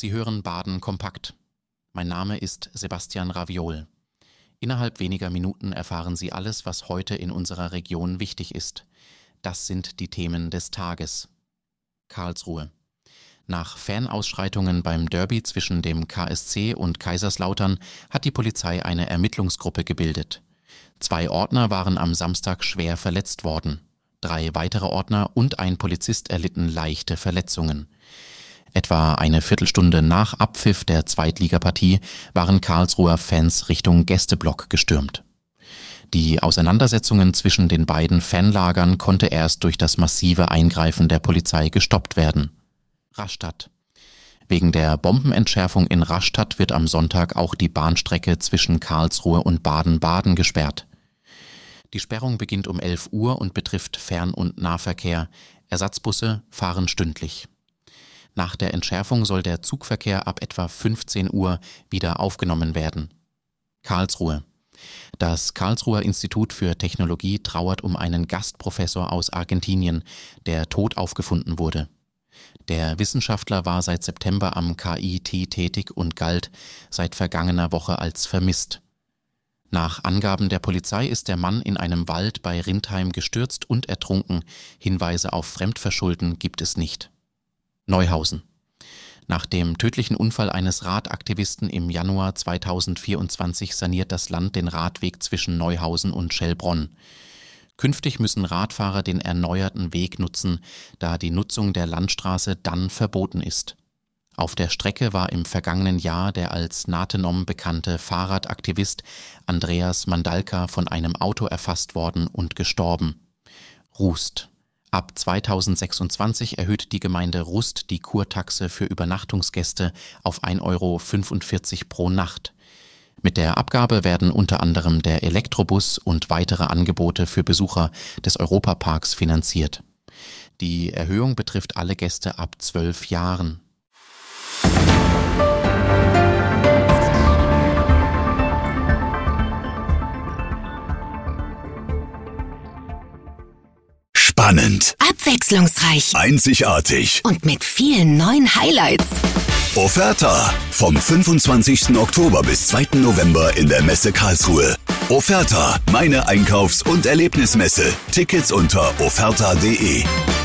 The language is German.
Sie hören Baden kompakt. Mein Name ist Sebastian Raviol. Innerhalb weniger Minuten erfahren Sie alles, was heute in unserer Region wichtig ist. Das sind die Themen des Tages. Karlsruhe. Nach Fanausschreitungen beim Derby zwischen dem KSC und Kaiserslautern hat die Polizei eine Ermittlungsgruppe gebildet. 2 Ordner waren am Samstag schwer verletzt worden. 3 weitere Ordner und ein Polizist erlitten leichte Verletzungen. Etwa eine Viertelstunde nach Abpfiff der Zweitligapartie waren Karlsruher Fans Richtung Gästeblock gestürmt. Die Auseinandersetzungen zwischen den beiden Fanlagern konnte erst durch das massive Eingreifen der Polizei gestoppt werden. Rastatt. Wegen der Bombenentschärfung in Rastatt wird am Sonntag auch die Bahnstrecke zwischen Karlsruhe und Baden-Baden gesperrt. Die Sperrung beginnt um 11 Uhr und betrifft Fern- und Nahverkehr. Ersatzbusse fahren stündlich. Nach der Entschärfung soll der Zugverkehr ab etwa 15 Uhr wieder aufgenommen werden. Karlsruhe. Das Karlsruher Institut für Technologie trauert um einen Gastprofessor aus Argentinien, der tot aufgefunden wurde. Der Wissenschaftler war seit September am KIT tätig und galt seit vergangener Woche als vermisst. Nach Angaben der Polizei ist der Mann in einem Wald bei Rindheim gestürzt und ertrunken. Hinweise auf Fremdverschulden gibt es nicht. Neuhausen. Nach dem tödlichen Unfall eines Radaktivisten im Januar 2024 saniert das Land den Radweg zwischen Neuhausen und Schellbronn. Künftig müssen Radfahrer den erneuerten Weg nutzen, da die Nutzung der Landstraße dann verboten ist. Auf der Strecke war im vergangenen Jahr der als Nathenom bekannte Fahrradaktivist Andreas Mandalka von einem Auto erfasst worden und gestorben. Rust. Ab 2026 erhöht die Gemeinde Rust die Kurtaxe für Übernachtungsgäste auf 1,45 € pro Nacht. Mit der Abgabe werden unter anderem der Elektrobus und weitere Angebote für Besucher des Europaparks finanziert. Die Erhöhung betrifft alle Gäste ab 12 Jahren. Spannend, abwechslungsreich, einzigartig und mit vielen neuen Highlights. Offerta vom 25. Oktober bis 2. November in der Messe Karlsruhe. Offerta, meine Einkaufs- und Erlebnismesse. Tickets unter offerta.de.